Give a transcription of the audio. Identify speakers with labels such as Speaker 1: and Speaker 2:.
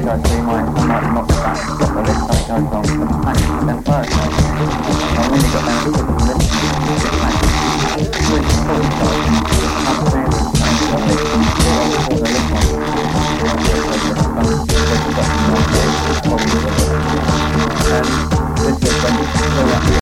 Speaker 1: apologise to your mind, I might not get back to the list, something goes wrong, but thank you for them first. I really got down to it and listened.